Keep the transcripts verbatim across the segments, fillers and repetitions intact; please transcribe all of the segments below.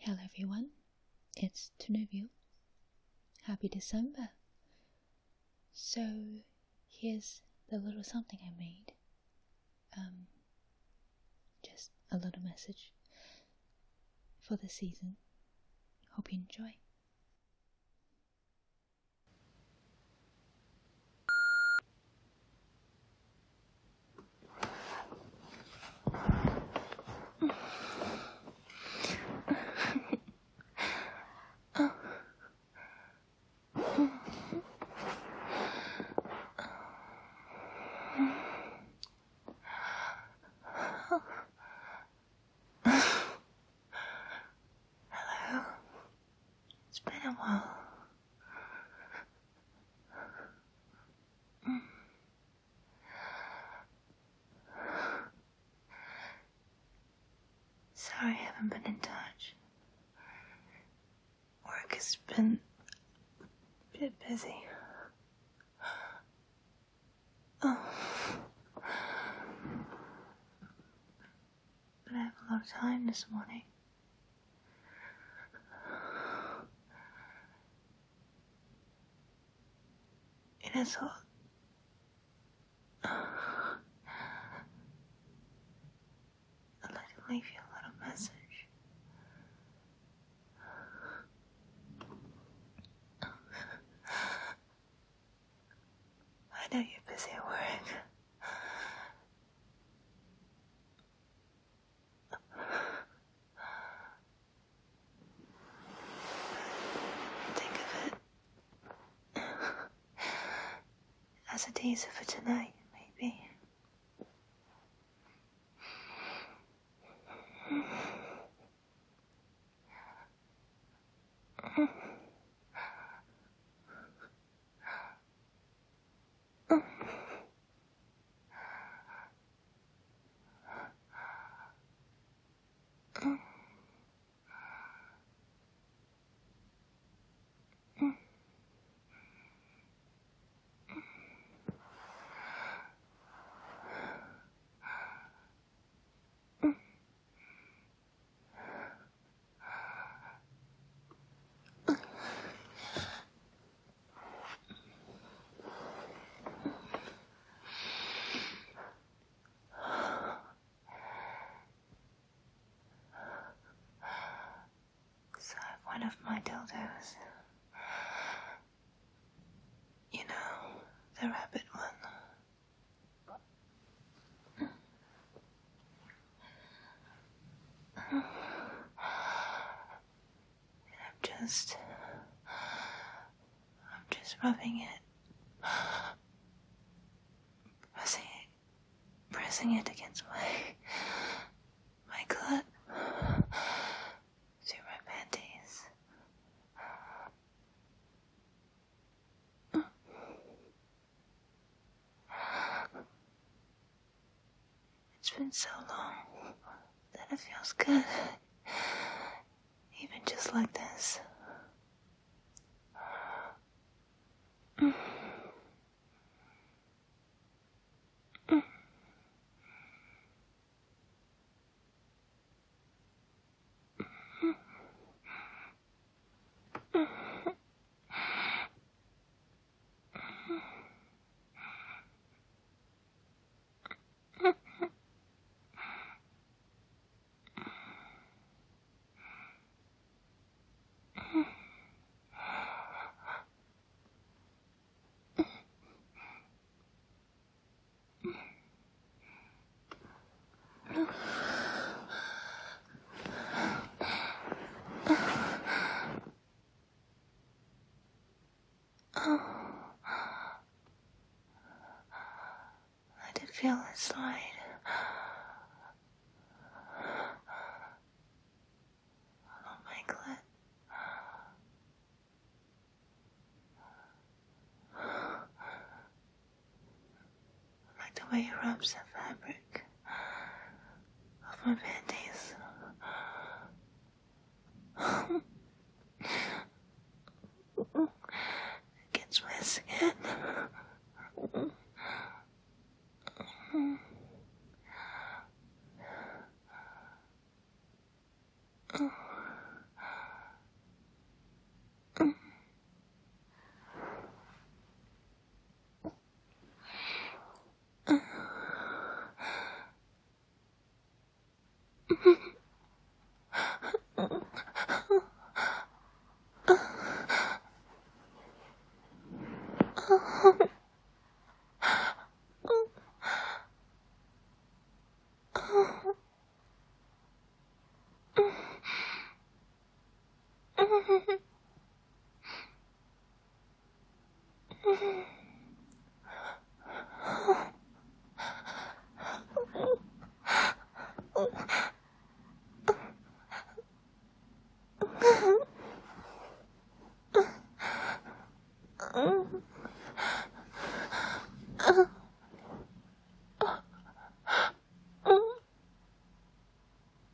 Hello everyone, it's Tunaville. Happy December. So here's the little something I made. Um, just a little message for the season. Hope you enjoy. Hello. It's been a while. Mm. Sorry I haven't been in touch. Work has been a bit busy. Oh. But I have a lot of time this morning. And I thought I'd like to leave you a little message. I know you're busy at work. Think of it as a teaser for tonight, maybe. So I have one of my dildos. You know, the rabbit one. And I'm just... I'm just rubbing it. Pressing it. Pressing it against my... my clit. Through my panties. It's been so long that it feels good. Even just like this. Let it feel it slide. On my clit. I like the way it rubs the fabric of my panties. Against my skin.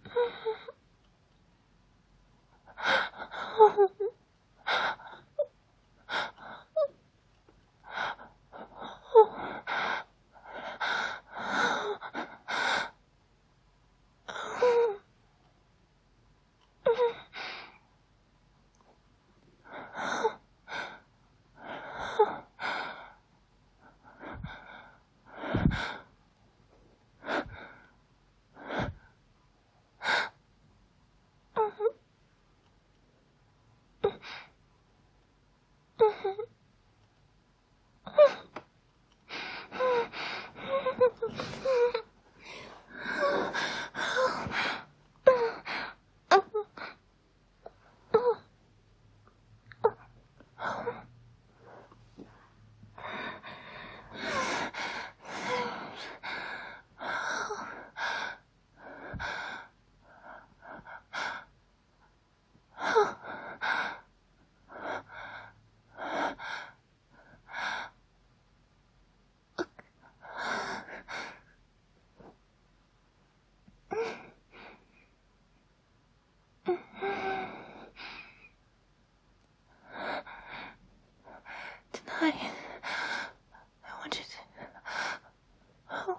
Tonight, I want you to... Oh.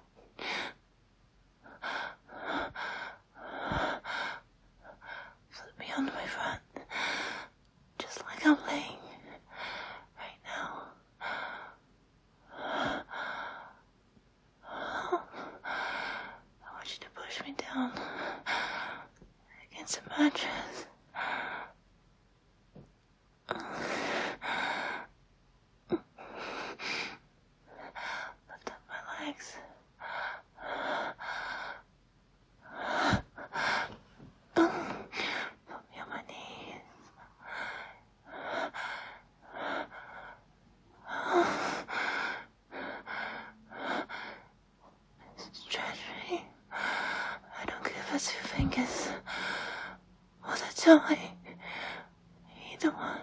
Flip me onto my front, just like I'm laying right now. I want you to push me down against the mattress. Lift up my legs. Put me on my knees. Stretch me. I don't give a two fingers or the toe. Either one.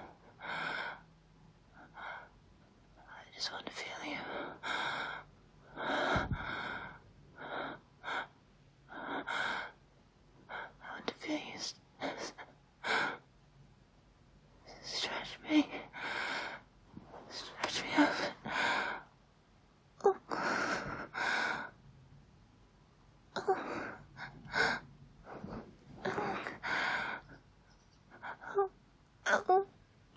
I just want to feel you. I want to feel you. Stretch me. Stretch me up. Oh. Oh. Oh. Oh.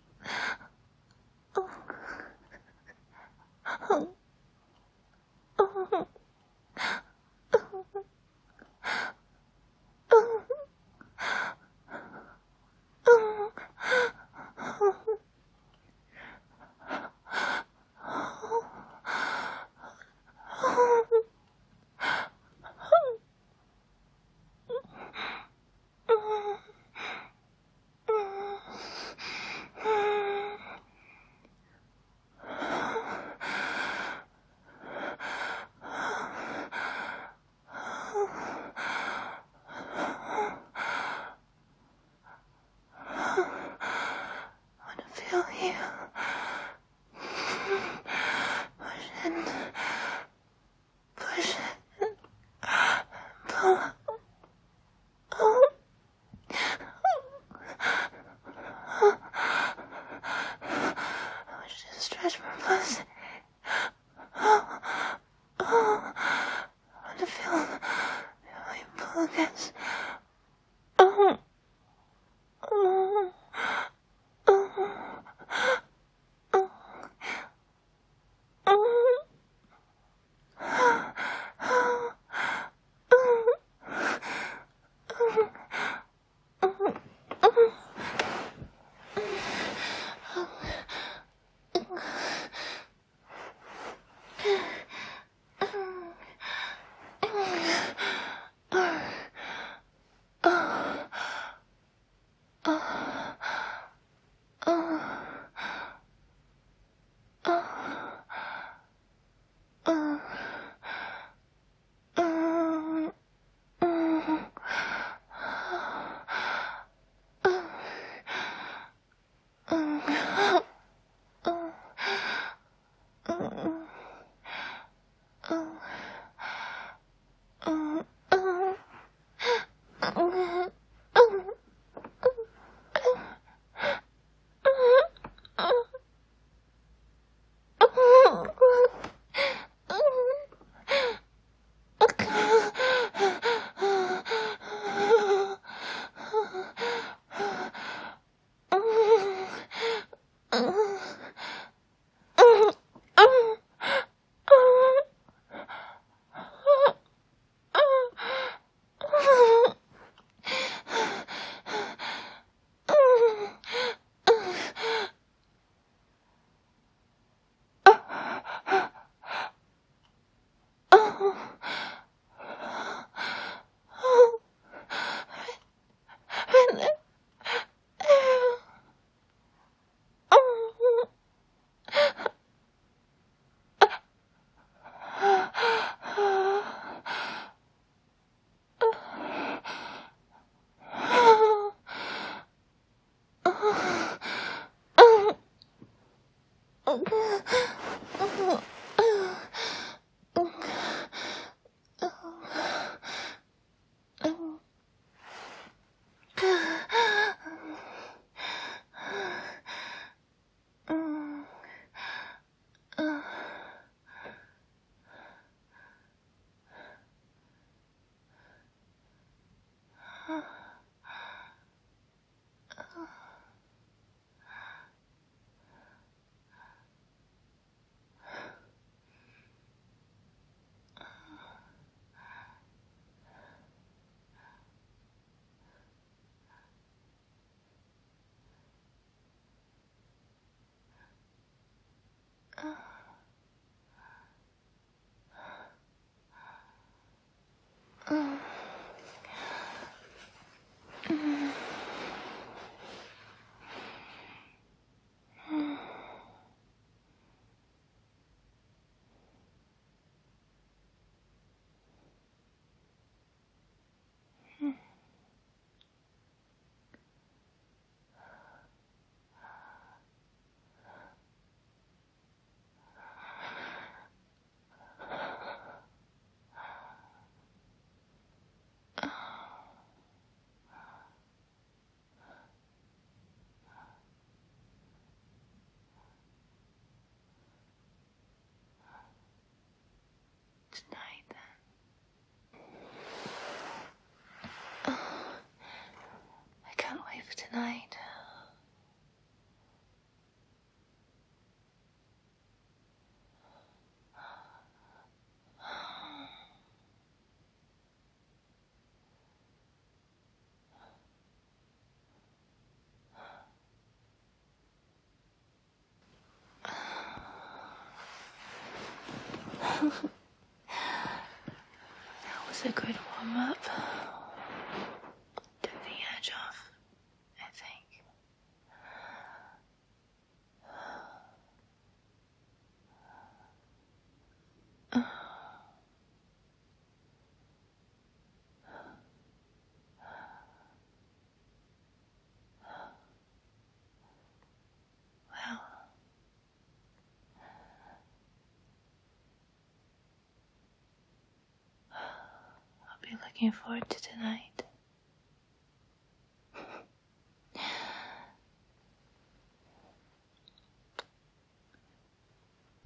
Tonight, then. Oh, I can't wait for tonight. That was a good warm up. Took the edge off, I think. Well, I'll be looking forward to tonight.